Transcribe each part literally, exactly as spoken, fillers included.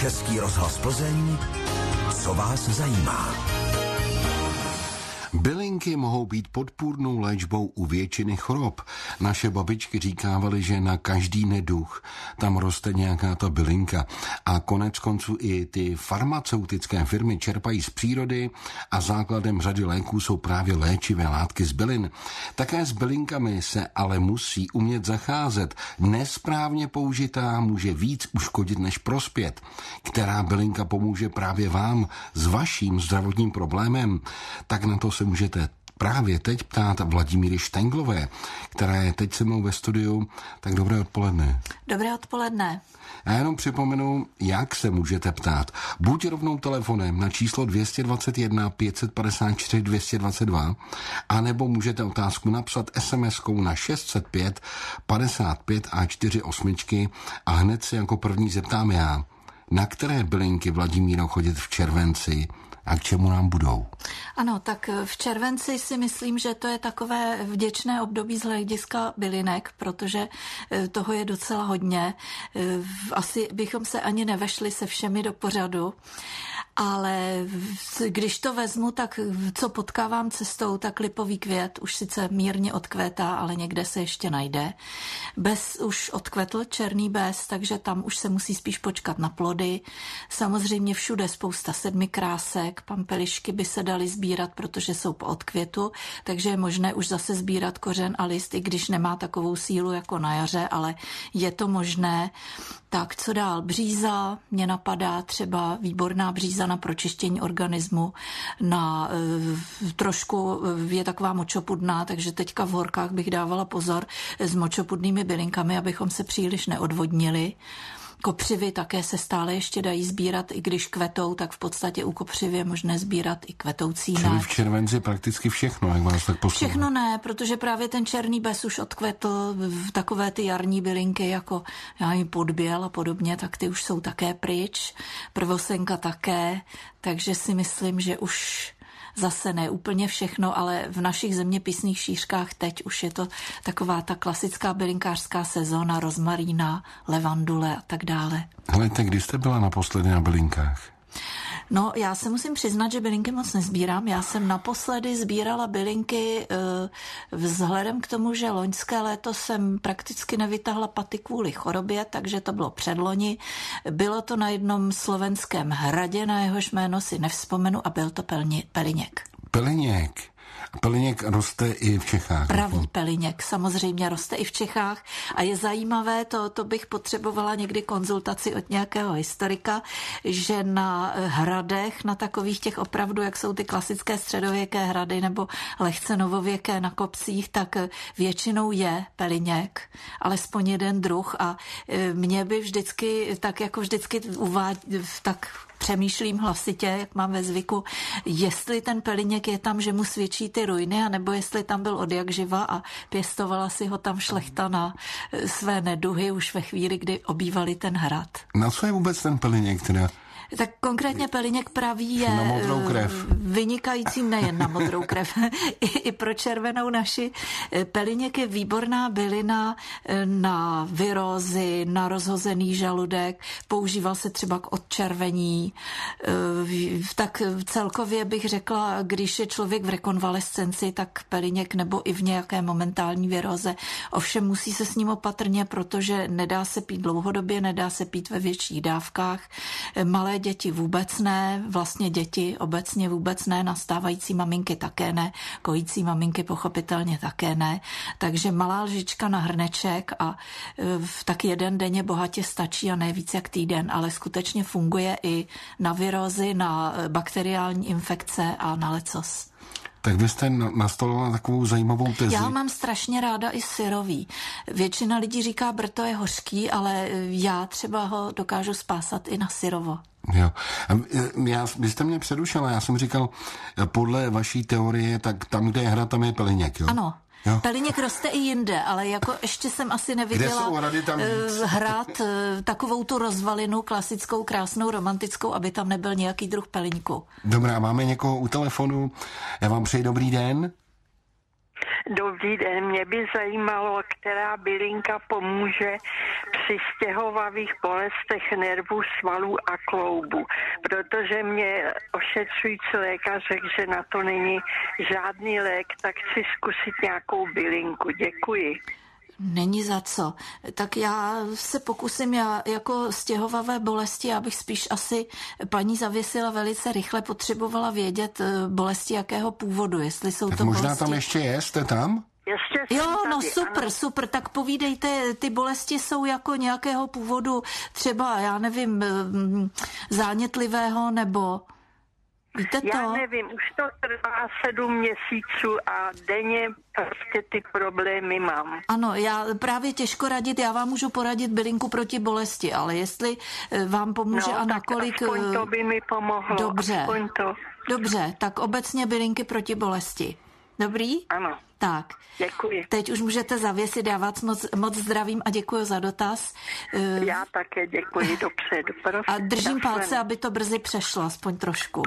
Český rozhlas Plzeň, co vás zajímá. Bylinky mohou být podpůrnou léčbou u většiny chorob. Naše babičky říkávaly, že na každý neduch tam roste nějaká ta bylinka. A konec konců i ty farmaceutické firmy čerpají z přírody a základem řady léků jsou právě léčivé látky z bylin. Také s bylinkami se ale musí umět zacházet. Nesprávně použitá může víc uškodit než prospět. Která bylinka pomůže právě vám s vaším zdravotním problémem, tak na to se můžete právě teď ptát Vladimíry Štenglové, která je teď se mnou ve studiu. Tak dobré odpoledne. Dobré odpoledne. Já jenom připomenu, jak se můžete ptát. Buď rovnou telefonem na číslo dvě stě dvacet jedna pět set padesát čtyři dvě stě dvacet dva, anebo můžete otázku napsat es em eskou na šest set pět padesát pět a čtyři osmičky a hned se jako první zeptám já, na které bylinky, Vladimíro, chodit v červenci a k čemu nám budou? Ano, tak v červenci si myslím, že to je takové vděčné období z hlediska bylinek, protože toho je docela hodně. Asi bychom se ani nevešli se všemi do pořadu, ale když to vezmu, tak co potkávám cestou, tak lipový květ už sice mírně odkvétá, ale někde se ještě najde. Bez už odkvetl černý bez, takže tam už se musí spíš počkat na plody. Samozřejmě všude spousta sedmikrásek, pampelišky by se daly sbírat, protože jsou po odkvětu, takže je možné už zase sbírat kořen a list, i když nemá takovou sílu jako na jaře, ale je to možné. Tak co dál? Bříza, mě napadá třeba výborná bříza na pročištění organismu, na e, trošku je taková močopudná, takže teďka v horkách bych dávala pozor s močopudnými bylinkami, abychom se příliš neodvodnili. Kopřivy také se stále ještě dají sbírat, i když kvetou, tak v podstatě u kopřivy je možné sbírat i kvetoucí náč. Čili v červenci prakticky všechno, jak vás tak poslouchá. Všechno ne, protože právě ten černý bez už odkvetl, takové ty jarní bylinky jako já jim podběl a podobně, tak ty už jsou také pryč, prvosenka také, takže si myslím, že už zase ne úplně všechno, ale v našich zeměpisných šířkách teď už je to taková ta klasická bylinkářská sezóna, rozmarína, levandule a tak dále. Helejte, kdy jste byla naposledy na bylinkách? No, já se musím přiznat, že bylinky moc nezbírám. Já jsem naposledy sbírala bylinky e, vzhledem k tomu, že loňské léto jsem prakticky nevytahla paty kvůli chorobě, takže to bylo předloni. Bylo to na jednom slovenském hradě, na jehož jméno si nevzpomenu a byl to pelni, peliněk. Peliněk. Peliněk roste i v Čechách. Pravý peliněk samozřejmě roste i v Čechách a je zajímavé, to, to bych potřebovala někdy konzultaci od nějakého historika, že na hradech, na takových těch opravdu, jak jsou ty klasické středověké hrady nebo lehce novověké na kopcích, tak většinou je peliněk, alespoň jeden druh a mě by vždycky, tak jako vždycky uvádí, tak přemýšlím hlasitě, jak mám ve zvyku, jestli ten peliněk je tam, že mu svědčí ty ruiny, anebo jestli tam byl od jak živa a pěstovala si ho tam šlechta na své neduhy už ve chvíli, kdy obývali ten hrad. Na co je vůbec ten peliněk teda? Tak konkrétně peliněk pravý je na modrou krev. Vynikajícím nejen na modrou krev, i, i pro červenou naši. Peliněk je výborná bylina na virózy, na rozhozený žaludek, používal se třeba k odčervení. Tak celkově bych řekla, když je člověk v rekonvalescenci, tak peliněk nebo i v nějaké momentální viróze. Ovšem musí se s ním opatrně, protože nedá se pít dlouhodobě, nedá se pít ve větších dávkách. Malé děti vůbec ne, vlastně děti obecně vůbec ne, nastávající maminky také ne, kojící maminky pochopitelně také ne, takže malá lžička na hrneček a v tak jeden denně bohatě stačí a ne víc jak týden, ale skutečně funguje i na virózy, na bakteriální infekce a na lecos. Tak vy jste nastolila takovou zajímavou tezi. Já mám strašně ráda i syrový. Většina lidí říká, brto je hořký, ale já třeba ho dokážu spásat i na syrovo. Jo. Já, vy jste mě přerušila, já jsem říkal, podle vaší teorie, tak tam, kde je hra, tam je peliněk, jo? Ano. Jo. Peliněk roste i jinde, ale jako ještě jsem asi neviděla hrát takovou tu rozvalinu klasickou, krásnou, romantickou, aby tam nebyl nějaký druh peliňku. Dobrá, máme někoho u telefonu. Já vám přeji dobrý den. Dobrý den, mě by zajímalo, která bylinka pomůže při stěhovavých bolestech nervů, svalů a kloubu, protože mě ošetřující lékař řekl, že na to není žádný lék, tak chci zkusit nějakou bylinku. Děkuji. Není za co. Tak já se pokusím, já jako stěhovavé bolesti, já bych spíš asi paní zavěsila velice rychle, potřebovala vědět bolesti jakého původu, jestli jsou tak to možná bolesti. Tam ještě je, jste tam? Ještě jo, tady, no super, ano. super, tak povídejte, ty bolesti jsou jako nějakého původu, třeba, já nevím, zánětlivého nebo... Víte to? Já nevím, už to trvá sedm měsíců a denně prostě ty problémy mám. Ano, já právě těžko radit, já vám můžu poradit bylinku proti bolesti, ale jestli vám pomůže no, a nakolik... aspoň to by mi pomohlo. Dobře, aspoň to. Dobře, tak obecně bylinky proti bolesti. Dobrý? Ano. Tak. Děkuji. Teď už můžete zavěsit, já vás moc, moc zdravím a děkuji za dotaz. Já také děkuji dopředu. Prosím, a držím časem. palce, aby to brzy přešlo, aspoň trošku.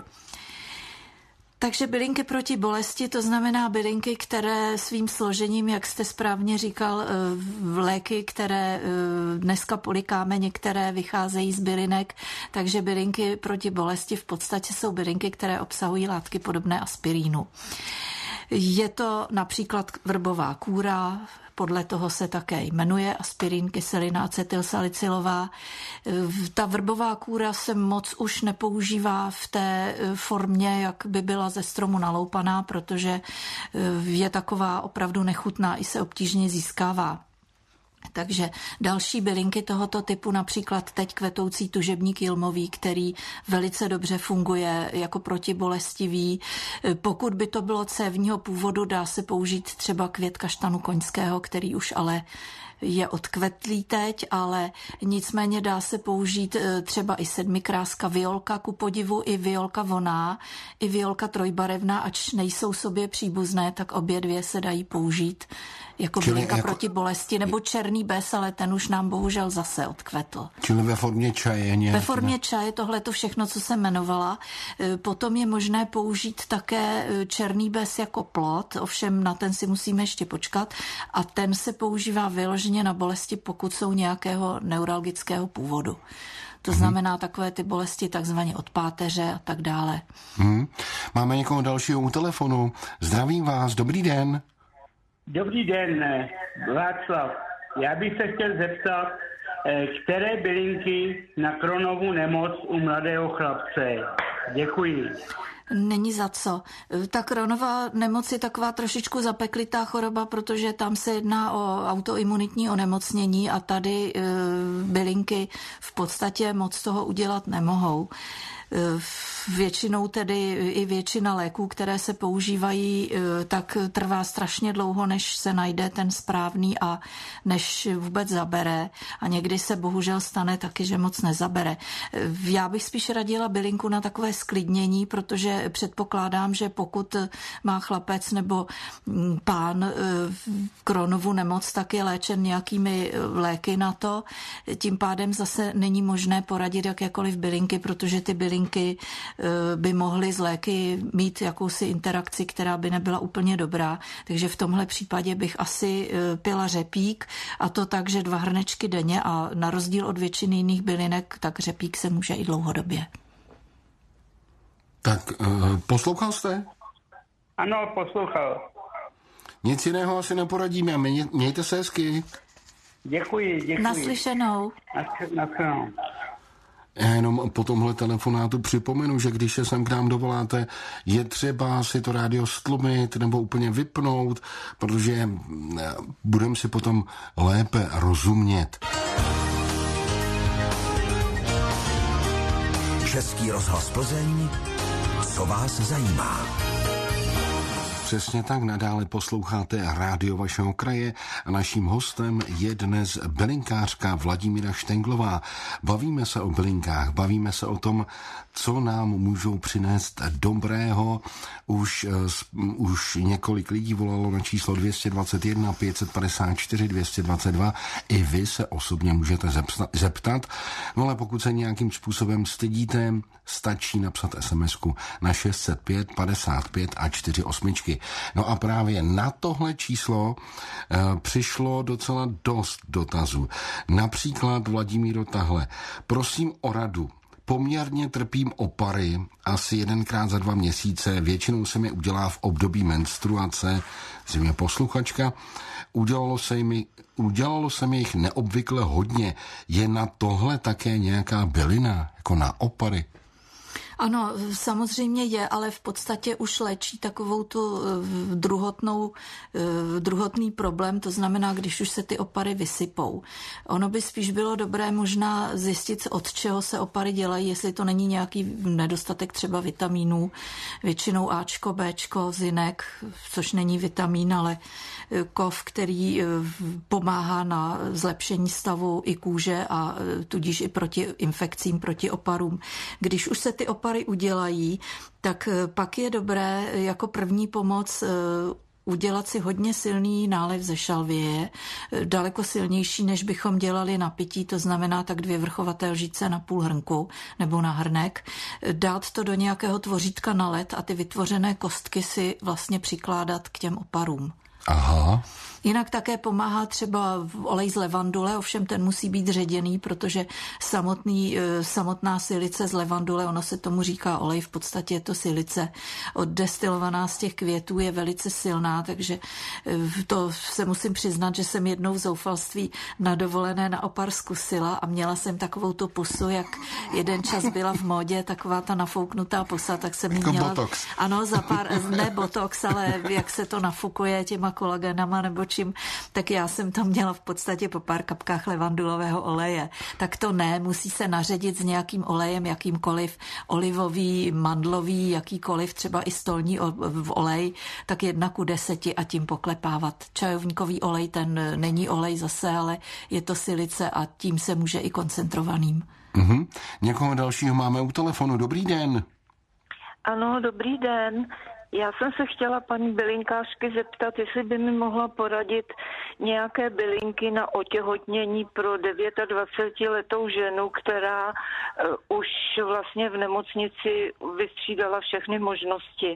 Takže bylinky proti bolesti, to znamená bylinky, které svým složením, jak jste správně říkal, léky, které dneska polikáme, některé vycházejí z bylinek, takže bylinky proti bolesti v podstatě jsou bylinky, které obsahují látky podobné aspirínu. Je to například vrbová kůra, podle toho se také jmenuje aspirin, kyselina acetylsalicylová. Ta vrbová kůra se moc už nepoužívá v té formě, jak by byla ze stromu naloupaná, protože je taková opravdu nechutná, i se obtížně získává. Takže další bylinky tohoto typu, například teď kvetoucí tužebník jilmový, který velice dobře funguje jako protibolestivý. Pokud by to bylo cévního původu, dá se použít třeba květ kaštanu koňského, který už ale je odkvetlý teď, ale nicméně dá se použít třeba i sedmikráska violka, ku podivu i violka voná, i violka trojbarevná, ač nejsou sobě příbuzné, tak obě dvě se dají použít jako Čili bylinka jako... proti bolesti, nebo černý bes, ale ten už nám bohužel zase odkvetl. Čili ve formě čaje nějak... Ve formě čaje, tohle to všechno, co jsem jmenovala. Potom je možné použít také černý bes jako plod, ovšem na ten si musíme ještě počkat a ten se používá vyloženě na bolesti, pokud jsou nějakého neuralgického původu. To znamená takové ty bolesti takzvaně od páteře a tak dále. Hmm. Máme někoho dalšího u telefonu. Zdravím vás, dobrý den. Dobrý den, Václav. Já bych se chtěl zeptat, které bylinky na Crohnovu nemoc u mladého chlapce. Děkuji. Není za co. Ta Crohnova nemoc je taková trošičku zapeklitá choroba, protože tam se jedná o autoimunitní onemocnění a tady e, bylinky v podstatě moc toho udělat nemohou. Většinou tedy i většina léků, které se používají, tak trvá strašně dlouho, než se najde ten správný a než vůbec zabere. A někdy se bohužel stane taky, že moc nezabere. Já bych spíš radila bylinku na takové sklidnění, protože předpokládám, že pokud má chlapec nebo pán Crohnovu nemoc, tak je léčen nějakými léky na to. Tím pádem zase není možné poradit jakékoliv bylinky, protože ty bylinky by mohly z léky mít jakousi interakci, která by nebyla úplně dobrá. Takže v tomhle případě bych asi pila řepík a to tak, že dva hrnečky denně a na rozdíl od většiny jiných bylinek, tak řepík se může i dlouhodobě. Tak poslouchal jste? Ano, poslouchal. Nic jiného asi neporadíme. Mě, mějte se hezky. Děkuji, děkuji. Naslyšenou. Naslyšenou. Já jenom po tomhle telefonátu připomenu, že když se sem k nám dovoláte, je třeba si to rádio stlumit nebo úplně vypnout, protože budeme si potom lépe rozumět. Český rozhlas Plzeň, co vás zajímá. Přesně tak, nadále posloucháte rádio vašeho kraje a naším hostem je dnes bylinkářka Vladimíra Štenglová. Bavíme se o bylinkách, bavíme se o tom, co nám můžou přinést dobrého. Už, uh, už několik lidí volalo na číslo dvě stě dvacet jedna pět set padesát čtyři dvě stě dvacet dva. I vy se osobně můžete zeptat. No ale pokud se nějakým způsobem stydíte, stačí napsat es em esku na šest set pět padesát pět a čtyři osmičky. No a právě na tohle číslo e, přišlo docela dost dotazů. Například Vladimíro tahle. Prosím o radu. Poměrně trpím opary, asi jedenkrát za dva měsíce, většinou se mi udělá v období menstruace, zřejmě posluchačka, udělalo se, mi, udělalo se mi jich neobvykle hodně. Je na tohle také nějaká bylina, jako na opary? Ano, samozřejmě je, ale v podstatě už léčí takovou tu druhotnou, druhotný problém, to znamená, když už se ty opary vysypou. Ono by spíš bylo dobré možná zjistit, od čeho se opary dělají, jestli to není nějaký nedostatek třeba vitamínů, většinou Ačko, Bčko, zinek, což není vitamín, ale kov, který pomáhá na zlepšení stavu i kůže a tudíž i proti infekcím, proti oparům. Když už se ty opary udělají, tak pak je dobré jako první pomoc udělat si hodně silný nálev ze šalvěje, daleko silnější, než bychom dělali na pití, to znamená tak dvě vrchovaté lžíce na půl hrnku nebo na hrnek, dát to do nějakého tvořítka na led a ty vytvořené kostky si vlastně přikládat k těm oparům. Aha. Jinak také pomáhá třeba olej z levandule, ovšem ten musí být ředěný, protože samotný, samotná silice z levandule, ono se tomu říká olej, v podstatě je to silice oddestilovaná z těch květů, je velice silná, takže to se musím přiznat, že jsem jednou v zoufalství na dovolené na opar zkusila a měla jsem takovou tu pusu, jak jeden čas byla v módě, taková ta nafouknutá pusa, tak jsem jako měla... botox. Ano, za pár, ne botox, ale jak se to nafukuje těma kolagenama nebo čím, tak já jsem to měla v podstatě po pár kapkách levandulového oleje. Tak to ne, musí se naředit s nějakým olejem, jakýmkoliv, olivový, mandlový, jakýkoliv, třeba i stolní olej, tak jedna ku deseti a tím poklepávat. Čajovníkový olej, ten není olej zase, ale je to silice a tím se může i koncentrovaným. Mhm. Někoho dalšího máme u telefonu. Dobrý den. Ano, dobrý den. Já jsem se chtěla paní bylinkářky zeptat, jestli by mi mohla poradit nějaké bylinky na otěhotnění pro dvacetidevítiletou ženu, která uh, už vlastně v nemocnici vystřídala všechny možnosti.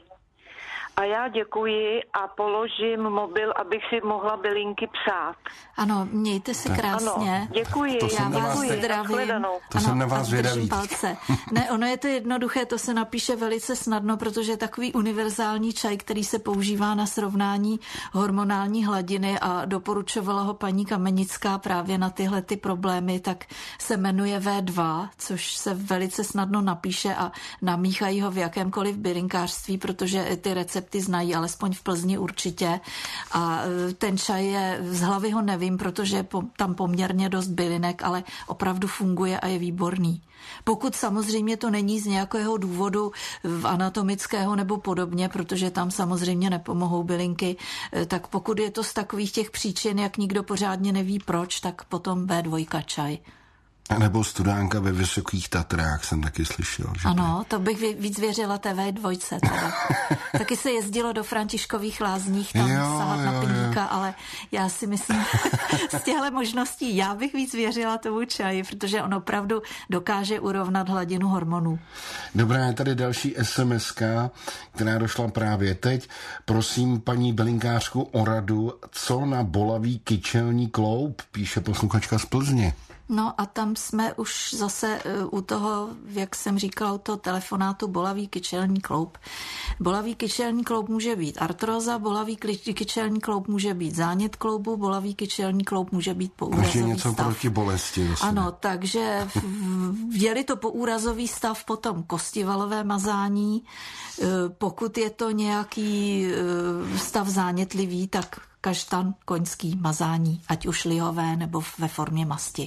A já děkuji a položím mobil, abych si mohla bylinky psát. Ano, mějte se krásně. Ano, děkuji. To já vás zdravím. To jsem na vás zvědavý. Ne, ono je to jednoduché, to se napíše velice snadno, protože je takový univerzální čaj, který se používá na srovnání hormonální hladiny a doporučovala ho paní Kamenická právě na tyhle ty problémy, tak se jmenuje vé dva, což se velice snadno napíše a namíchají ho v jakémkoliv bylinkářství, protože ty recepty ty znají, alespoň v Plzni určitě. A ten čaj je, z hlavy ho nevím, protože je tam poměrně dost bylinek, ale opravdu funguje a je výborný. Pokud samozřejmě to není z nějakého důvodu anatomického nebo podobně, protože tam samozřejmě nepomohou bylinky, tak pokud je to z takových těch příčin, jak nikdo pořádně neví proč, tak potom vé dva čaj. A nebo studánka ve Vysokých Tatrách jsem taky slyšel. Že ano, to bych víc věřila té vé dva. Teda. Taky se jezdilo do Františkových Lázních tam jo, sahat jo, na piníka, jo. Ale já si myslím, z těchto možností já bych víc věřila tomu čaji, protože on opravdu dokáže urovnat hladinu hormonů. Dobrá, je tady další es em eska, která došla právě teď. Prosím paní bylinkářku o radu, co na bolavý kyčelní kloub, píše posluchačka z Plzně. No a tam jsme už zase u toho, jak jsem říkala, u toho telefonátu bolavý kyčelní kloub. Bolavý kyčelní kloub může být artróza, bolavý kyčelní kloub může být zánět kloubu, bolavý kyčelní kloub může být poúrazový stav. něco stav. proti bolesti. Vlastně. Ano, takže je-li to poúrazový stav, potom kostivalové mazání. Pokud je to nějaký stav zánětlivý, tak kaštan, koňský mazání, ať už lihové nebo ve formě masti.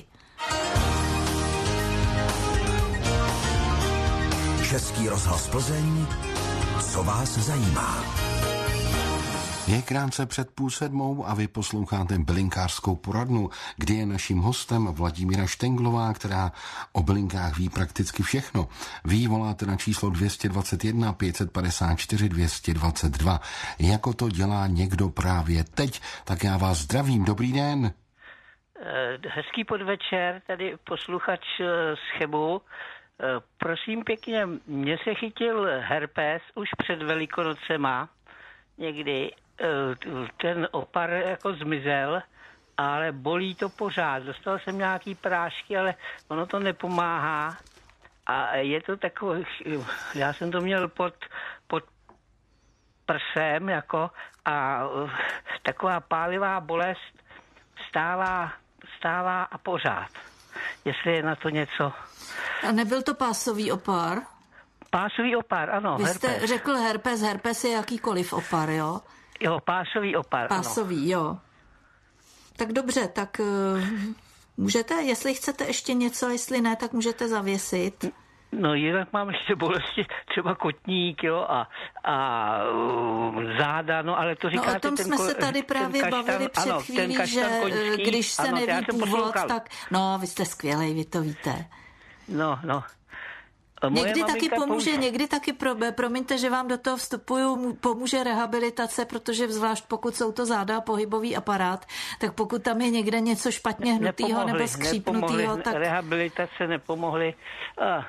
Český rozhlas Plzeň, co vás zajímá. Je krátce před půl sedmou a vy posloucháte bylinkářskou poradnu, kdy je naším hostem Vladimíra Štenglová, která o bylinkách ví prakticky všechno. Vy voláte na číslo dvě stě dvacet jedna pět set padesát čtyři dvě stě dvacet dva. Jako to dělá někdo právě teď, tak já vás zdravím. Dobrý den. Hezký podvečer, tady posluchač z Chebu. Prosím pěkně, mně se chytil herpes už před Velikonocema. někdy, ten opar jako zmizel, ale bolí to pořád. Dostal jsem nějaký prášky, ale ono to nepomáhá. A je to takový, já jsem to měl pod, pod prsem, jako, a taková pálivá bolest stává, stává a pořád. Jestli je na to něco. A nebyl to pásový opar? Pásový opar, ano. Vy jste herpes. řekl herpes, herpes je jakýkoliv opar, jo? Jo, pásový opar, Pásový, ano. Jo. Tak dobře, tak uh, můžete, jestli chcete ještě něco, jestli ne, tak můžete zavěsit. No jinak mám ještě bolesti, třeba kotník, jo, a, a uh, záda, no ale to říkáte... No o tom ten, jsme se tady právě kaštan, bavili před ano, chvílí, že koňský, když se ano, neví původ, tak... No, vy jste skvělej, vy to víte. No, no. Někdy taky pomůže, použ... někdy taky, pro, promiňte, že vám do toho vstupuju, pomůže rehabilitace, protože zvlášť pokud jsou to záda a pohybový aparát, tak pokud tam je někde něco špatně hnutýho nebo skřípnutýho, tak... Rehabilitace nepomohly. Ah.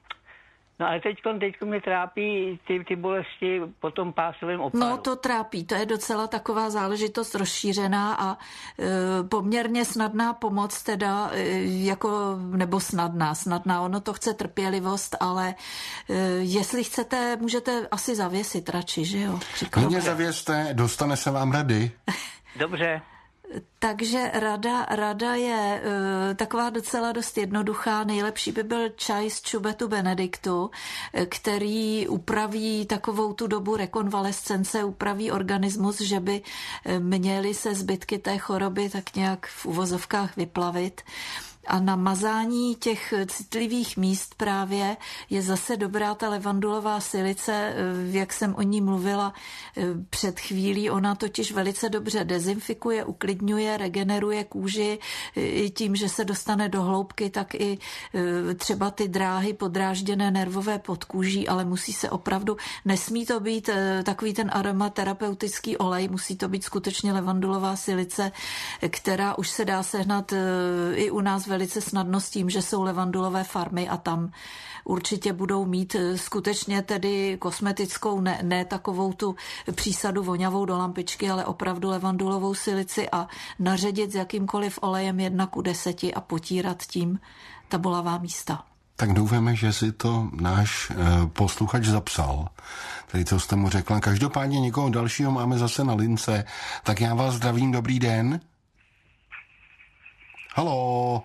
No ale teď mě trápí ty, ty bolesti po tom pásovém oparu. No to trápí, to je docela taková záležitost rozšířená a e, poměrně snadná pomoc teda, e, jako, nebo snadná, snadná, ono to chce trpělivost, ale e, jestli chcete, můžete asi zavěsit radši, že jo? Klidně zavěste, dostane se vám rady. Dobře. Takže rada, rada je e, taková docela dost jednoduchá. Nejlepší by byl čaj z čubetu benediktu, e, který upraví takovou tu dobu rekonvalescence, upraví organismus, že by e, měly se zbytky té choroby tak nějak v uvozovkách vyplavit. A na mazání těch citlivých míst právě je zase dobrá ta levandulová silice, jak jsem o ní mluvila před chvílí. Ona totiž velice dobře dezinfikuje, uklidňuje, regeneruje kůži i tím, že se dostane do hloubky, tak i třeba ty dráhy podrážděné nervové podkůží, ale musí se opravdu, nesmí to být takový ten aromaterapeutický olej, musí to být skutečně levandulová silice, která už se dá sehnat i u nás velice snadno s tím, že jsou levandulové farmy a tam určitě budou mít skutečně tedy kosmetickou, ne, ne takovou tu přísadu voňavou do lampičky, ale opravdu levandulovou silici a naředit s jakýmkoliv olejem jedna ku deseti a potírat tím ta bolavá místa. Tak doufáme, že si to náš uh, posluchač zapsal. Tady co jste mu řekla. Každopádně někoho dalšího máme zase na lince. Tak já vás zdravím, dobrý den. Haló.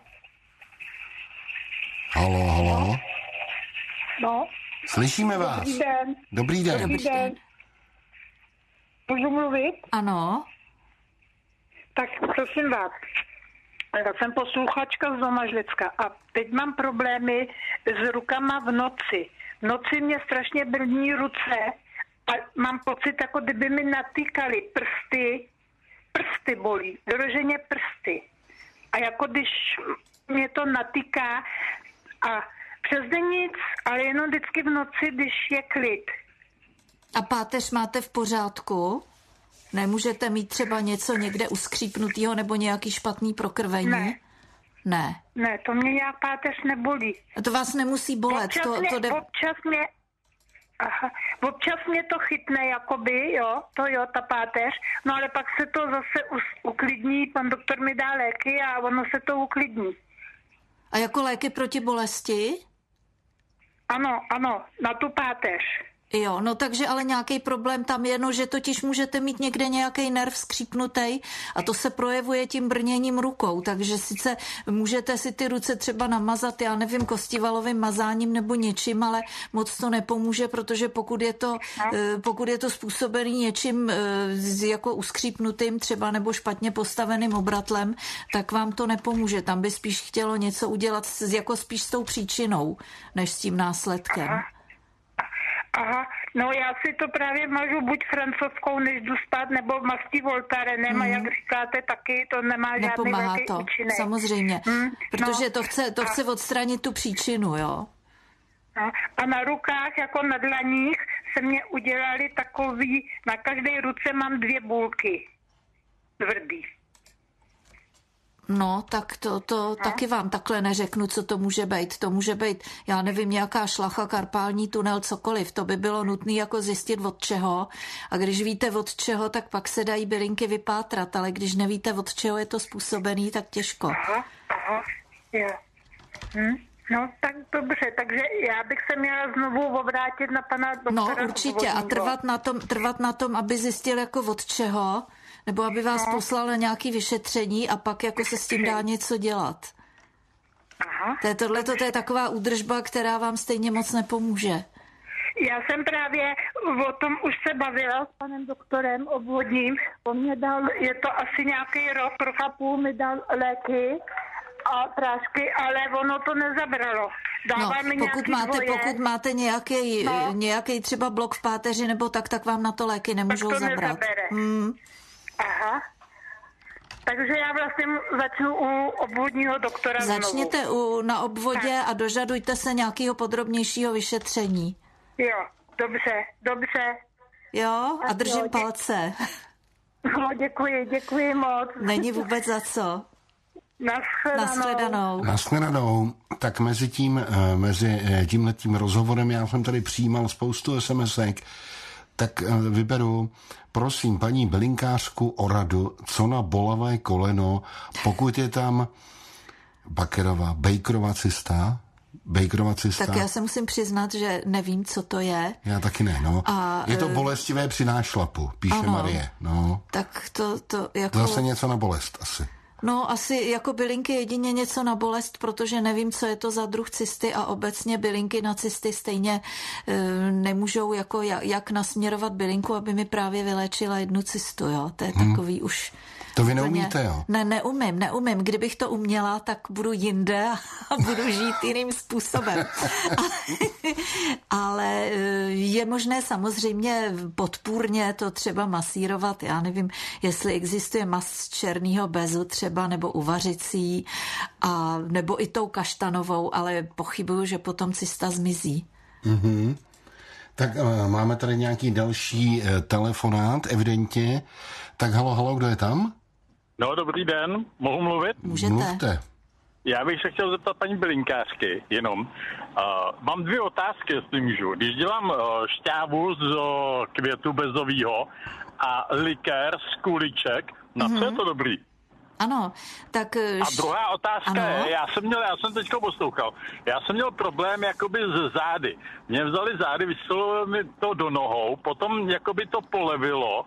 Haló, haló. No. Slyšíme vás. Dobrý den. Dobrý den. Dobrý den. Můžu mluvit? Ano. Tak prosím vás. Já jsem posluchačka z Domažlicka a teď mám problémy s rukama v noci. V noci mě strašně brní ruce a mám pocit, jako kdyby mi natýkaly prsty. Prsty bolí, vyloženě prsty. A jako když mě to natýká a přes den nic, ale jenom vždycky v noci, když je klid. A páteř máte v pořádku? Nemůžete mít třeba něco někde uskřípnutýho nebo nějaký špatný prokrvení? Ne. Ne. Ne, to mě nějak páteř nebolí. A to vás nemusí bolet. Občas, to, mě, to de... občas mě... Aha, občas mě to chytne, jakoby, jo, to jo, ta páteř, no ale pak se to zase uklidní, pan doktor mi dá léky a ono se to uklidní. A jako léky proti bolesti? Ano, ano, na tu páteř. Jo, no takže ale nějaký problém tam je, no, že totiž můžete mít někde nějaký nerv skřípnutý a to se projevuje tím brněním rukou, takže sice můžete si ty ruce třeba namazat, já nevím, kostivalovým mazáním nebo něčím, ale moc to nepomůže, protože pokud je to, pokud je to způsobený něčím jako uskřípnutým třeba nebo špatně postaveným obratlem, tak vám to nepomůže. Tam by spíš chtělo něco udělat jako spíš s tou příčinou, než s tím následkem. Aha. Aha, no já si to právě mažu buď francouzskou, než jdu spát, nebo mastí Voltarenem mm. a jak říkáte, taky to nemá žádný velký to, účinek. Samozřejmě, mm, protože no, to chce, to chce odstranit tu příčinu, jo. No, a na rukách, jako na dlaních, se mě udělali takový, na každé ruce mám dvě bulky tvrdý. No, tak to, to no. taky vám takhle neřeknu, co to může být. To může být, já nevím, nějaká šlacha, karpální tunel, cokoliv. To by bylo nutné jako zjistit od čeho. A když víte od čeho, tak pak se dají bylinky vypátrat, ale když nevíte od čeho je to způsobený, tak těžko. Aha, aha, jo. Hm? No, tak dobře, takže já bych se měla znovu obrátit na pana doktora. No, určitě a trvat na tom, trvat na tom, aby zjistil jako od čeho, nebo aby vás no. poslal na nějaké vyšetření a pak jako se s tím dá něco dělat. Aha. To je tohle, to je taková údržba, která vám stejně moc nepomůže. Já jsem právě o tom už se bavila s panem doktorem obvodním. On mě dal, je to asi nějaký rok, rok a půl mi dal léky a prášky, ale ono to nezabralo. Dává no, mi pokud máte, dvoje. pokud máte nějaký, no. nějaký třeba blok v páteři nebo tak, tak vám na to léky nemůžou tak to zabrat. Hmm. Aha. Takže já vlastně začnu u obvodního doktora Začněte u, na obvodě tak. a dožadujte se nějakého podrobnějšího vyšetření. Jo, dobře, dobře. Jo, a držím jo, dě... palce. No, děkuji, děkuji moc. Není vůbec za co. Nashledanou. Nashledanou. Tak mezi tím, mezi tímhletím rozhovorem já jsem tady přijímal spoustu es em esek, tak vyberu, prosím, paní bylinkářku o radu, co na bolavé koleno, pokud je tam Bakerova, Bakerova cysta, Bakerova cysta. Tak já se musím přiznat, že nevím, co to je. Já taky ne, no. A, je to bolestivé při nášlapu, píše ano, Marie, no. Tak to, to jako... Zase něco na bolest asi. No asi jako bylinky jedině něco na bolest, protože nevím, co je to za druh cysty a obecně bylinky na cysty stejně e, nemůžou jako jak, jak nasměrovat bylinku, aby mi právě vyléčila jednu cystu, jo. To je hmm. takový už... To vy neumíte, jo? Ne, neumím, neumím. Kdybych to uměla, tak budu jinde a budu žít jiným způsobem. Ale je možné samozřejmě podpůrně to třeba masírovat. Já nevím, jestli existuje mas z černého bezu třeba, nebo uvařicí, a, nebo i tou kaštanovou, ale pochybuju, že potom cysta zmizí. Mm-hmm. Tak uh, máme tady nějaký další uh, telefonát, evidentně. Tak halo, halo, kdo je tam? No, dobrý den, mohu mluvit? Můžete. Mluvte. Já bych se chtěl zeptat paní bylinkářky jenom. Uh, mám dvě otázky, jestli můžu. Když dělám uh, šťávu z uh, květu bezovýho a likér z kuliček, na mm-hmm. co je to dobrý? Ano, tak... A druhá otázka ano. je, já jsem měl, já jsem teďko poslouchal, já jsem měl problém jakoby z zády. Mě vzali zády, vystřelilo mi to do nohou, potom jakoby to polevilo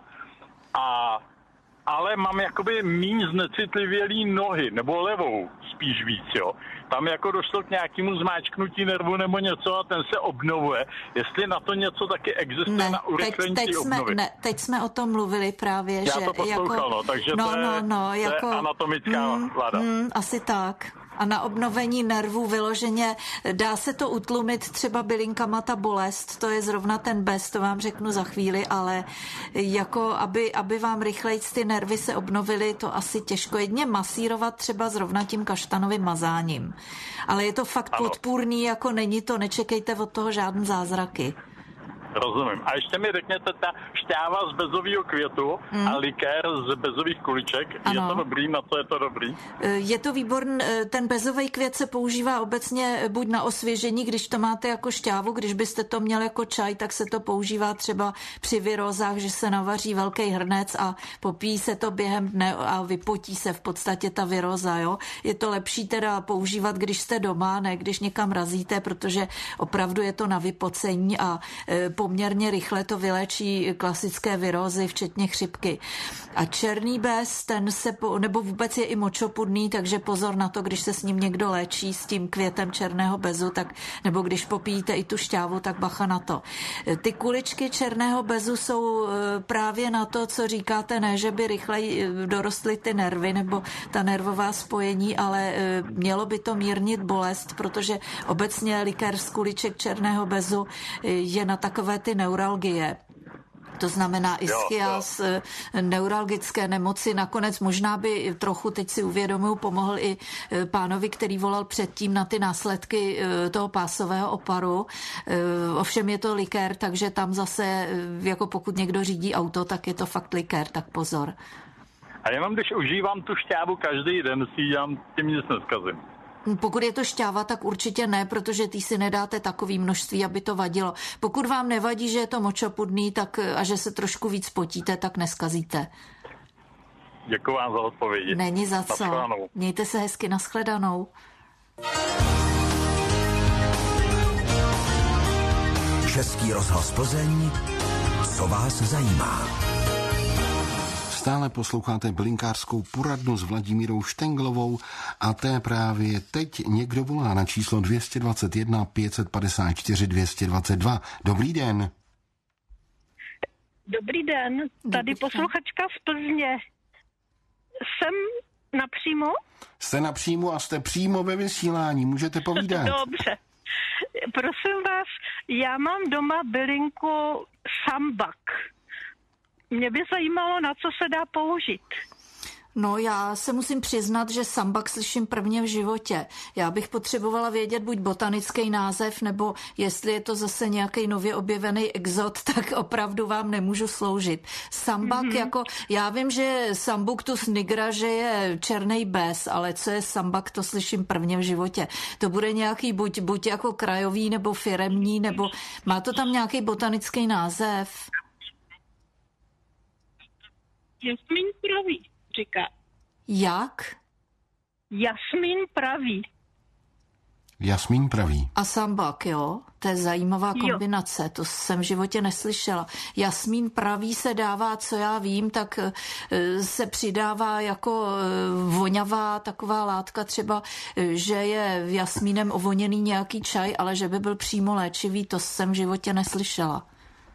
a... ale mám jakoby míň znecitlivělý nohy, nebo levou spíš víc, jo. Tam jako došlo k nějakému zmáčknutí nervu nebo něco a ten se obnovuje. Jestli na to něco taky existuje ne, na urychlení teď, teď obnovy. Jsme, ne, teď jsme o tom mluvili právě, Já že... to poslouchal, jako, no, takže no, to, je, no, no, to jako, je anatomická mm, vláda. Mm, asi tak. A na obnovení nervů vyloženě dá se to utlumit třeba bylinkama ta bolest, to je zrovna ten bez, to vám řeknu za chvíli, ale jako aby, aby vám rychleji ty nervy se obnovily, to asi těžko. Jedně masírovat třeba zrovna tím kaštanovým mazáním. Ale je to fakt ano. podpůrný, jako není to, nečekejte od toho žádný zázraky. Rozumím. A ještě mi řekněte, ta šťáva z bezového květu hmm. a likér z bezových kuliček, ano. je to dobrý? Na co je to dobrý? Je to výborný. Ten bezový květ se používá obecně buď na osvěžení, když to máte jako šťávu, když byste to měl jako čaj, tak se to používá třeba při virózách, že se navaří velký hrnec a popíjí se to během dne a vypotí se v podstatě ta viróza, jo. Je to lepší teda používat, když jste doma, ne když někam razíte, protože opravdu je to na vypocení a poměrně rychle to vylečí klasické virózy, včetně chřipky. A černý bez, ten se, po, nebo vůbec je i močopudný, takže pozor na to, když se s ním někdo léčí s tím květem černého bezu, tak, nebo když popíjíte i tu šťávu, tak bacha na to. Ty kuličky černého bezu jsou právě na to, co říkáte, ne, že by rychleji dorostly ty nervy nebo ta nervová spojení, ale mělo by to mírnit bolest, protože obecně likér z kuliček černého bezu je na takové ty neuralgie. To znamená ischias, neuralgické nemoci. Nakonec možná by trochu, teď si uvědomuji, pomohl i pánovi, který volal předtím na ty následky toho pásového oparu. Ovšem je to likér, takže tam zase, jako pokud někdo řídí auto, tak je to fakt likér, tak pozor. A jenom když užívám tu šťávu každý den, si ji dělám, tím nic neskazím. Pokud je to šťáva, tak určitě ne, protože ty si nedáte takový množství, aby to vadilo. Pokud vám nevadí, že je to močopudný tak, a že se trošku víc potíte, tak neskazíte. Děkuji vám za odpovědi. Není za co. Naschledanou. Mějte se hezky, nashledanou. Český rozhlas Plzeň, co vás zajímá. Stále posloucháte bylinkářskou poradnu s Vladimírou Štenglovou a té právě teď někdo volá na číslo dvě stě dvacet jedna pět set padesát čtyři dvě stě dvacet dva. Dobrý den. Dobrý den, tady posluchačka z Plzně. Jsem napřímo? Jste napřímo a jste přímo ve vysílání, můžete povídat. Dobře. Prosím vás, já mám doma bylinku sambak. Mě by zajímalo, na co se dá použít. No, já se musím přiznat, že sambak slyším prvně v životě. Já bych potřebovala vědět buď botanický název, nebo jestli je to zase nějaký nově objevený exot, tak opravdu vám nemůžu sloužit. Sambak mm-hmm. jako, já vím, že Sambuctus nigra, že je černý bez, ale co je sambak, to slyším prvně v životě. To bude nějaký buď, buď jako krajový, nebo firemní, nebo má to tam nějaký botanický název? Jasmín pravý, říká. Jak? Jasmín pravý. Jasmín pravý. A sambak, jo? To je zajímavá kombinace, jo. To jsem v životě neslyšela. Jasmín pravý se dává, co já vím, tak se přidává jako voňavá taková látka, třeba, že je jasmínem ovoněný nějaký čaj, ale že by byl přímo léčivý, to jsem v životě neslyšela.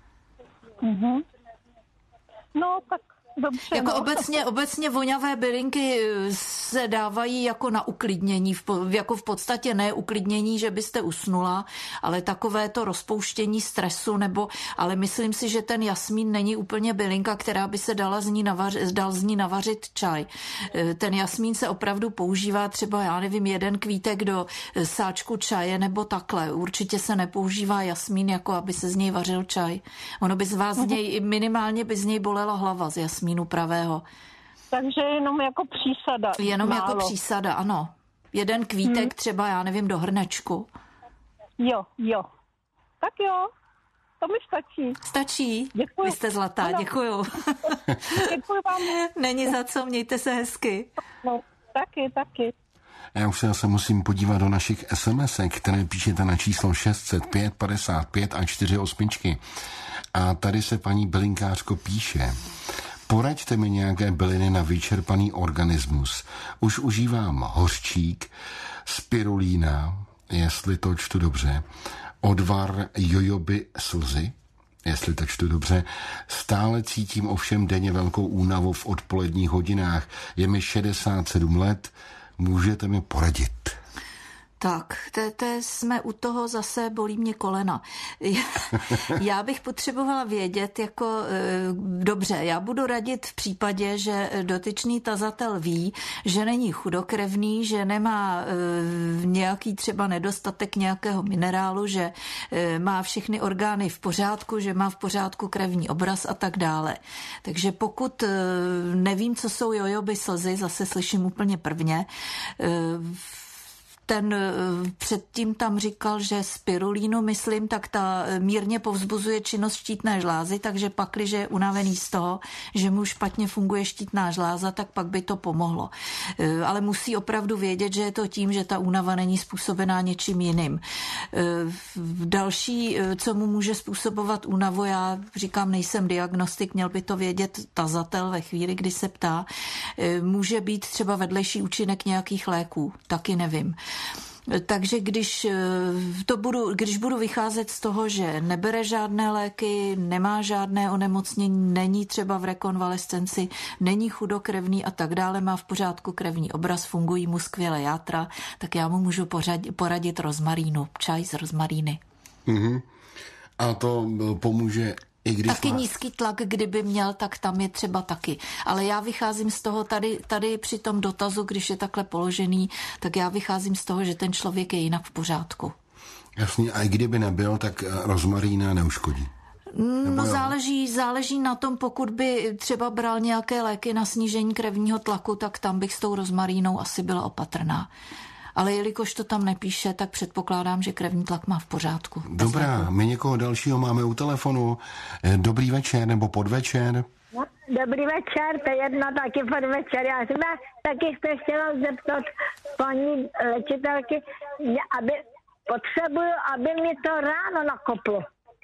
Mhm. No, tak dobře. Jako no. obecně, obecně voňavé bylinky se dávají jako na uklidnění, jako v podstatě ne uklidnění, že byste usnula, ale takové to rozpouštění stresu, nebo, ale myslím si, že ten jasmín není úplně bylinka, která by se dala z ní navařit, dal z ní navařit čaj. Ten jasmín se opravdu používá třeba, já nevím, jeden kvítek do sáčku čaje nebo takhle. Určitě se nepoužívá jasmín, jako aby se z něj vařil čaj. Ono by z vás z něj, minimálně by z něj bolela hlava z jasmínu pravého. Takže jenom jako přísada. Jenom málo. jako přísada, ano. Jeden kvítek hmm. třeba, já nevím, do hrnečku. Jo, jo. Tak jo, to mi stačí. Stačí? Děkuji. Vy jste zlatá, ano. Děkuju. Děkuji vám. Není za co, mějte se hezky. No, taky, taky. Já už se zase musím podívat do našich SMSek, které píšete na číslo šest set pět padesát pět a čtyři osmičky. A tady se paní bylinkářko píše: poraďte mi nějaké byliny na vyčerpaný organismus. Už užívám hořčík, spirulína, jestli to čtu dobře, odvar jojoby slzy, jestli to čtu dobře. Stále cítím ovšem denně velkou únavu v odpoledních hodinách. Je mi šedesát sedm let, můžete mi poradit? Tak, te, te jsme u toho zase, bolí mě kolena. Já bych potřebovala vědět, jako dobře, já budu radit v případě, že dotyčný tazatel ví, že není chudokrevný, že nemá nějaký třeba nedostatek nějakého minerálu, že má všechny orgány v pořádku, že má v pořádku krevní obraz a tak dále. Takže pokud nevím, co jsou jojoby slzy, zase slyším úplně prvně, ten předtím tam říkal, že spirulínu, myslím, tak ta mírně povzbuzuje činnost štítné žlázy, takže pakliže je unavený z toho, že mu špatně funguje štítná žláza, tak pak by to pomohlo. Ale musí opravdu vědět, že je to tím, že ta únava není způsobená něčím jiným. Další, co mu může způsobovat únavu, já říkám, nejsem diagnostik, měl by to vědět tazatel ve chvíli, kdy se ptá, může být třeba vedlejší účinek nějakých léků, taky nevím. Takže když, to budu, když budu vycházet z toho, že nebere žádné léky, nemá žádné onemocnění, není třeba v rekonvalescenci, není chudokrevný a tak dále, má v pořádku krevní obraz, fungují mu skvěle játra, tak já mu můžu poradit, poradit rozmarínu, čaj z rozmaríny. Mm-hmm. A to pomůže i když taky má... nízký tlak, kdyby měl, tak tam je třeba taky. Ale já vycházím z toho tady, tady při tom dotazu, když je takhle položený, tak já vycházím z toho, že ten člověk je jinak v pořádku. Jasně, a i kdyby nebyl, tak rozmarína neuškodí. No, záleží, záleží na tom, pokud by třeba bral nějaké léky na snížení krevního tlaku, tak tam bych s tou rozmarínou asi byla opatrná. Ale jelikož to tam nepíše, tak předpokládám, že krevní tlak má v pořádku. Dobrá, my někoho dalšího máme u telefonu. Dobrý večer nebo podvečer. No, dobrý večer, to je jedno taky podvečer. Já jsem taky se chtěla zeptat paní léčitelky, aby potřebuju, aby mi to ráno nakoplo.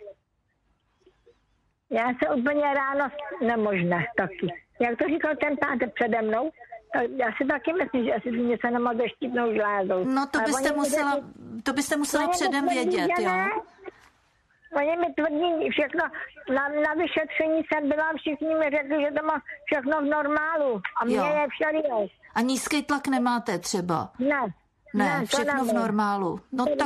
Já se úplně ráno nemožné taky. Jak to říkal ten táte přede mnou, já si taky myslím, že asi mě se nemá doštítnou žlázou. No to byste musela, řekli, to byste musela předem vědět, jo? Oni mi tvrdí všechno, na, na vyšetření jsem byla, všichni mi řekli, že to má všechno v normálu a mě jo. je všelijak. A nízký tlak nemáte třeba? Ne. Ne, ne všechno v normálu. No sto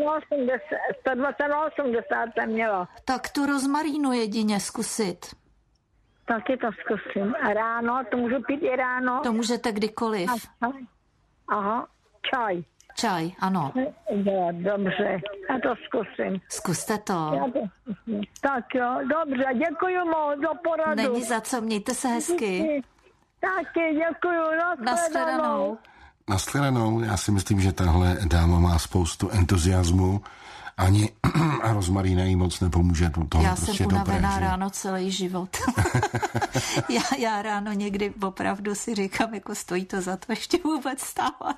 dvacet na osmdesát jsem měla. Tak tu rozmarínu jedině zkusit. Taky to zkusím. A ráno, to můžu pít i ráno? To můžete kdykoliv. Aha, Aha. čaj. Čaj, ano. Jo, dobře, já to zkusím. Zkuste to. to tak jo, dobře, děkuji moc za poradu. Není za co, mějte se hezky. Taky, děkuji, nashledanou. Nashledanou, já si myslím, že tahle dáma má spoustu entuziasmu. Ani a rozmarína jí moc nepomůže. Toho já prostě jsem unavená dobré, ráno celý život. já, já ráno někdy opravdu si říkám, jako stojí to za to ještě vůbec stávat.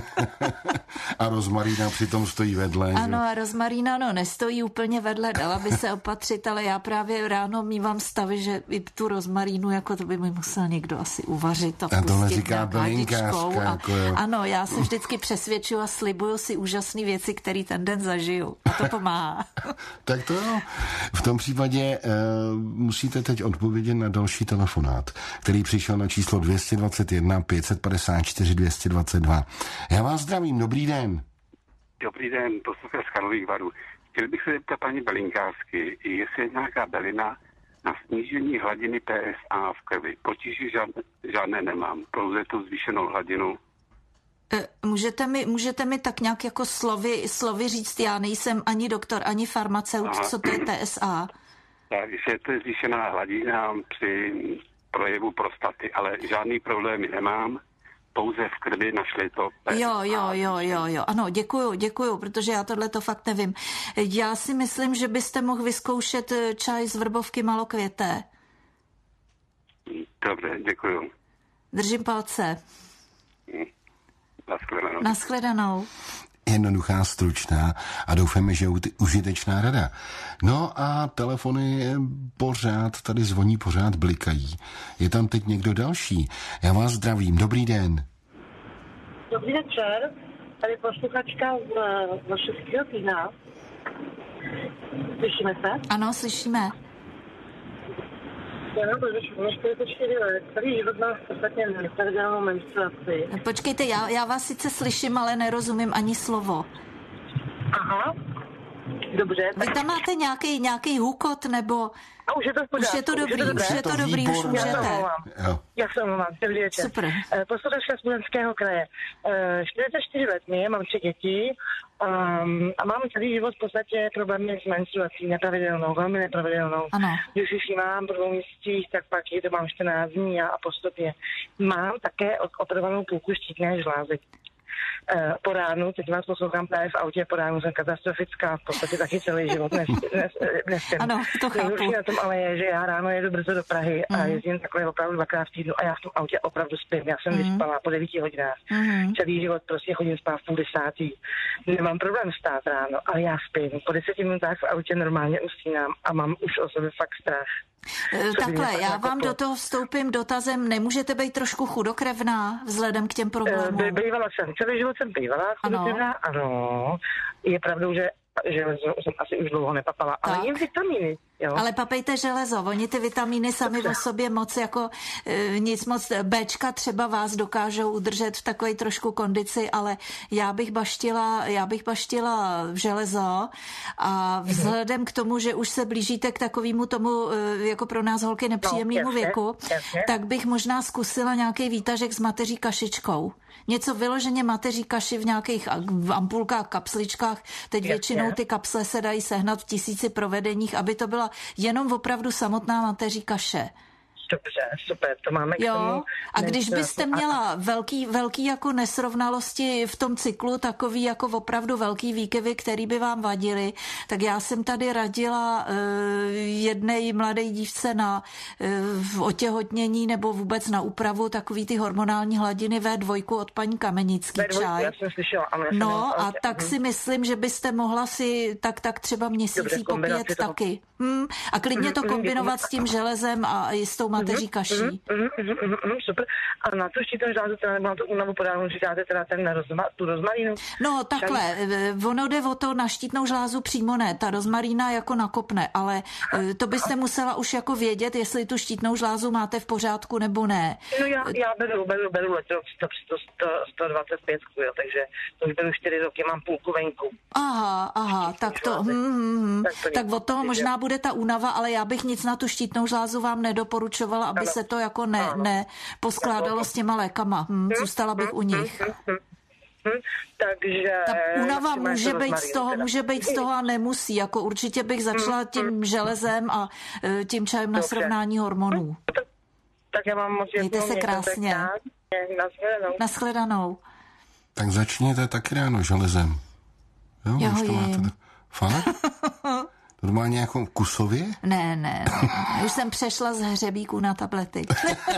A rozmarína přitom stojí vedle. Ano, že? a rozmarína no, nestojí úplně vedle, dala by se opatřit, ale já právě ráno mívám stavy, že i tu rozmarínu, jako to by mi musel někdo asi uvařit a, a tohle pustit říká bylinkářka. Jako ano, já se vždycky přesvědčuju a slibuju si úžasné věci, které ten den zažiju. To pomáhá. Tak to jo. V tom případě uh, musíte teď odpovědět na další telefonát, který přišel na číslo dvě stě dvacet jedna pět padesát čtyři dvě stě dvacet dva. Já vás zdravím, dobrý den. Dobrý den, posluchač z Karlových Varů. Chtěl bych se zeptat paní bylinkářky, jestli je nějaká bylina na snížení hladiny P S A v krvi. Potíže žádné, žádné nemám, pouze tu zvýšenou hladinu. Můžete mi, můžete mi tak nějak jako slovy, slovy říct, já nejsem ani doktor, ani farmaceut, Aha. co to je T S A? Takže to je zvýšená hladina při projevu prostaty, ale žádný problémy nemám, pouze v krvi našli to. P S A. Jo, jo, jo, jo, jo, ano, děkuju, děkuju, protože já tohle to fakt nevím. Já si myslím, že byste mohl vyzkoušet čaj z vrbovky malokvěté. Dobře, děkuju. Držím palce. Naschledanou. Naschledanou. Jednoduchá, stručná a doufáme, že užitečná rada. No a telefony pořád tady zvoní, pořád blikají. Je tam teď někdo další? Já vás zdravím, dobrý den. Dobrý večer, tady posluchačka z Vašovského týdna. Slyšíme se? Ano, slyšíme. Já mám čtyřicet čtyři let, celý život mám v podstatě nepravidelnou menstruaci. Počkejte, já, já vás sice slyším, ale nerozumím ani slovo. Aha, dobře. Vy tam máte nějaký, nějaký hukot, nebo... A už je to v pořádku. Už je to dobrý, už je to, už je to dobrý, už můžete. Já se omlouvám. Já se omlouvám, dobrý večer. Super. Posluchačka z Plzeňského kraje. čtyřicet čtyři let mě, mám tři děti um, a mám celý život v podstatě problémy s menstruací, nepravidelnou, velmi nepravidelnou. Ano. Když už ji mám po dvou měsících, tak pak ji to mám čtrnáct dní a postupně. Mám také operovanou půlku štítné žlázy. Po ránu, teď vás poslouchám právě v autě, po ránu jsem katastrofická, v podstatě taky celý život nes, nes, nes, ano, to chápu. Na tom ale je, že já ráno jedu brzo do Prahy mm. a jezdím takhle opravdu dvakrát v týdnu a já v tom autě opravdu spím. Já jsem mm. vyspala po devíti hodinách. Mm. Celý život prostě chodím spát v půl desátý. Nemám problém vstát ráno, ale já spím. Po deseti minutách v autě normálně usínám a mám už o sobě fakt strach. Takhle, já vám do toho vstoupím dotazem, nemůžete být trošku chudokrevná vzhledem k těm problémům? By, bývala jsem, celý život jsem bývala chudokrevná, ano. ano. Je pravdou, že železo jsem asi už dlouho nepapala, tak. Ale jen vitamíny. Jo. Ale papejte železo, oni ty vitamíny sami o sobě moc jako e, nic moc, Bčka třeba vás dokážou udržet v takové trošku kondici, ale já bych baštila, já bych baštila železo a vzhledem k tomu, že už se blížíte k takovému tomu, e, jako pro nás holky nepříjemnému no, věku, jasně. Tak bych možná zkusila nějaký výtažek s mateří kašičkou. Něco vyloženě mateří kaši v nějakých ampulkách, kapsličkách. Teď jasně. Většinou ty kapsle se dají sehnat v tisíci provedeních, aby to byla jenom opravdu samotná mateří kaše. Dobře, super, to máme k jo, tomu. a když byste a, měla velký, velký jako nesrovnalosti v tom cyklu, takový jako opravdu velký výkyvy, který by vám vadily, tak já jsem tady radila uh, jedné mladé dívce na uh, otěhotnění nebo vůbec na úpravu takový ty hormonální hladiny vé dva od paní Kamenický čaj. Já jsem slyšela, ano, no jsem a tě, tak uh-huh. si myslím, že byste mohla si tak, tak třeba měsící popít toho... taky. Hmm, a klidně to kombinovat s tím železem a s tou mateří kaší. Mm, mm, mm, mm, mm, super. A na to štítnou žlázu teda nebo na to únavu podánu říkáte teda ten rozma, tu rozmarínu? No takhle, čaj. Ono jde o to na štítnou žlázu přímo ne, ta rozmarína jako nakopne, ale to byste musela už jako vědět, jestli tu štítnou žlázu máte v pořádku nebo ne. No já, já beru, beru, beru letrok sto dvacet pět, jo, takže to už beru čtyři roky, mám půlku venku. Aha, aha, tak to, hm, hm, tak, to tak od toho možná bude ta únava, ale já bych nic na tu štítnou žlázu vám nedoporučovala, aby ano. se to jako ne, ne poskládalo s těma lékama. Hm, zůstala bych u nich. Takže... Ta únava může být z toho, může být z toho a nemusí. Jako určitě bych začala tím železem a tím čajem na srovnání hormonů. Tak já vám moc mějte se krásně. Nashledanou. Nashledanou. Tak začněte taky ráno železem. Jo, já už to máte tak... Fakt? Normálně jako kusově? Ne, ne. Už jsem přešla z hřebíku na tablety.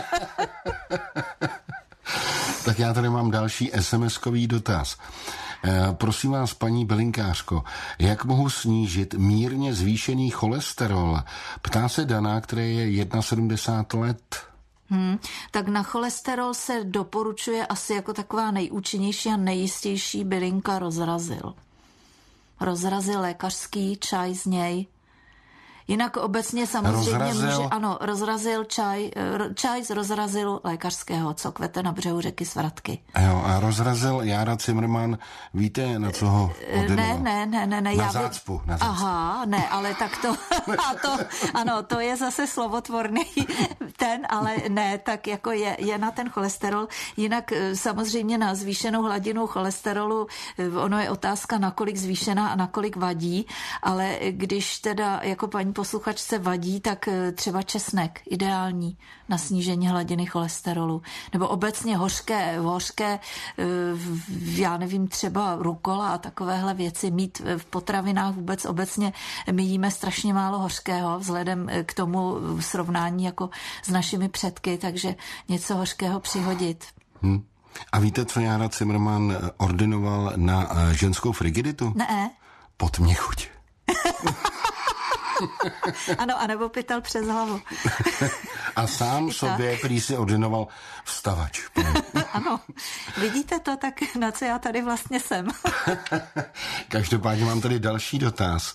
Tak já tady mám další es em eskový dotaz. E, prosím vás, paní bylinkářko, jak mohu snížit mírně zvýšený cholesterol? Ptá se Dana, které je sedmdesát jedna let. Hmm, tak na cholesterol se doporučuje asi jako taková nejúčinnější a nejistější bylinka rozrazil. Rozrazil lékařský, čaj z něj. Jinak obecně samozřejmě rozrazil. může, ano, rozrazil čaj, čaj z rozrazilu lékařského, co kvete na břehu řeky Svratky. Jo, a rozrazil Jára Cimrman, víte, na co ho ordinoval? Ne, ne, ne, ne. Na já zácpu, na zácpu. Aha, ne, ale tak to, a to, ano, to je zase slovotvorný ten, ale ne, tak jako je, je na ten cholesterol. Jinak samozřejmě na zvýšenou hladinu cholesterolu, ono je otázka, nakolik zvýšená a nakolik vadí, ale když teda jako paní posluchačce vadí, tak třeba česnek, ideální na snížení hladiny cholesterolu. Nebo obecně hořké, hořké, já nevím, třeba rukola a takovéhle věci mít v potravinách vůbec obecně. My jíme strašně málo hořkého vzhledem k tomu srovnání jako s našimi předky, takže něco hořkého přihodit. Hmm. A víte, co Jára Cimrman ordinoval na ženskou frigiditu? Ne. Potměchuť. Ano, anebo pytel přes hlavu. A sám sobě, který si ordinoval vstavač. Ano, vidíte to, tak na co já tady vlastně jsem. Každopádně mám tady další dotaz.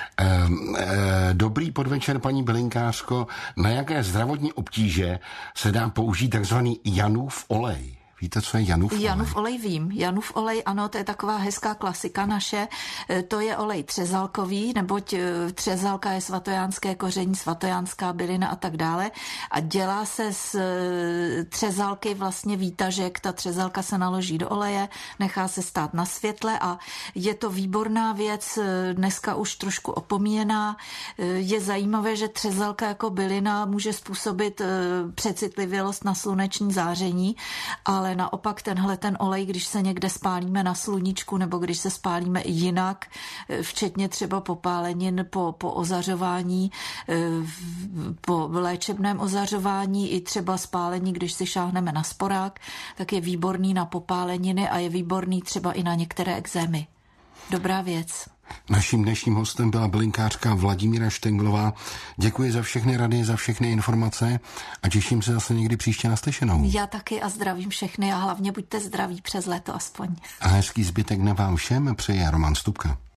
Dobrý podvečer, paní bylinkářko. Na jaké zdravotní obtíže se dá použít takzvaný Janův olej? Víte, co je Janův olej? Janův olej vím. Janův olej, ano, to je taková hezká klasika naše. To je olej třezalkový, neboť třezalka je svatojánské koření, svatojánská bylina a tak dále. A dělá se z třezalky vlastně výtažek. Ta třezalka se naloží do oleje, nechá se stát na světle a je to výborná věc, dneska už trošku opomíjená. Je zajímavé, že třezalka jako bylina může způsobit přecitlivělost na sluneční záření, ale naopak tenhle ten olej, když se někde spálíme na sluníčku nebo když se spálíme jinak, včetně třeba popálenin po, po ozařování, po léčebném ozařování i třeba spálení, když si šáhneme na sporák, tak je výborný na popáleniny a je výborný třeba i na některé ekzémy. Dobrá věc. Naším dnešním hostem byla bylinkářka Vladimíra Štenglová. Děkuji za všechny rady, za všechny informace a těším se zase někdy příště naslyšenou. Já taky a zdravím všechny a hlavně buďte zdraví přes léto aspoň. A hezký zbytek na vám všem přeje Roman Stupka.